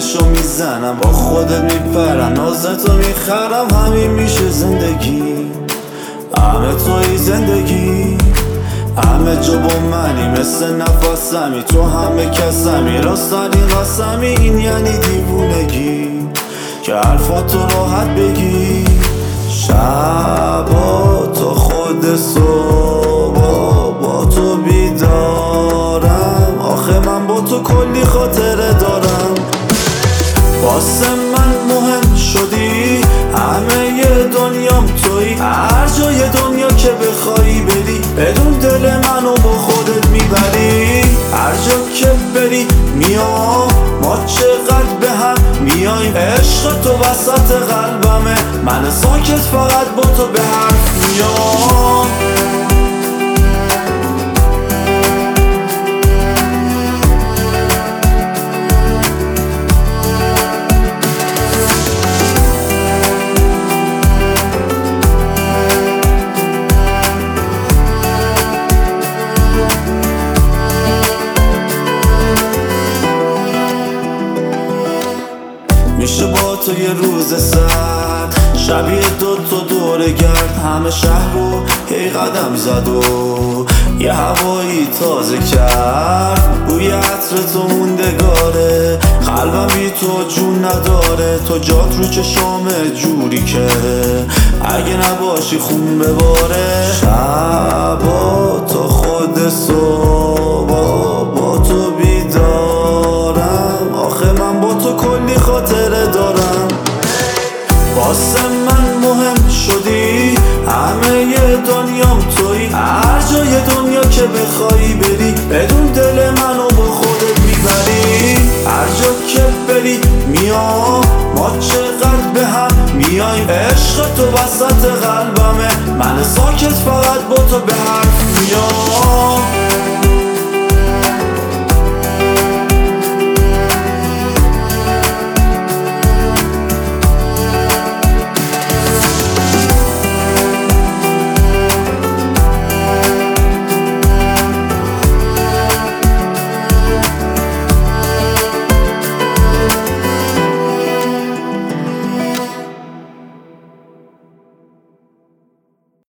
زنگشو میزنم، با خودت میپرم، نازتو میخرم. همین میشه زندگی، همه توی زندگی، همه جا با منی، مثل نفسمی، تو همه کسمی، راستنی قسمی. این یعنی دیوونگی که حرفاتو راحت بگی، شبا تا خود صبح با تو بیدارم. آخه من با تو کلی خاطره دارم، واسه من مهم شدی، همه دنیام تویی، هر جای دنیا که بخوایی بری، بدون دل منو با خودت میبری. هر جا که بری میام، ما چقدر به هم میایم، عشق تو وسط قلبمه، من ساکت فقط با تو به حرف میام. میشه با تو یه روز سرد، شبیه دوتا دوره گرد، همه شهر رو هی قدم زد و یه هوایی تازه کرد. بوی عطر تو موندگاره، قلبم بی تو جون نداره. تو جات رو چشامه جوری که اگه نباشی خون بباره. شبا تا خود صبح با تو بیدارم، آخه من با تو کلی خاطره دارم. واسه من مهم شدی، همه دنیام تویی، هر جای دنیا که بخوایی بری، بدون دل منو با خودت میبری. هر جا که بری میام، ما چقدر به هم میایم، عشق تو وسط قلبمه، من ساکت فقط با تو به حرف میام.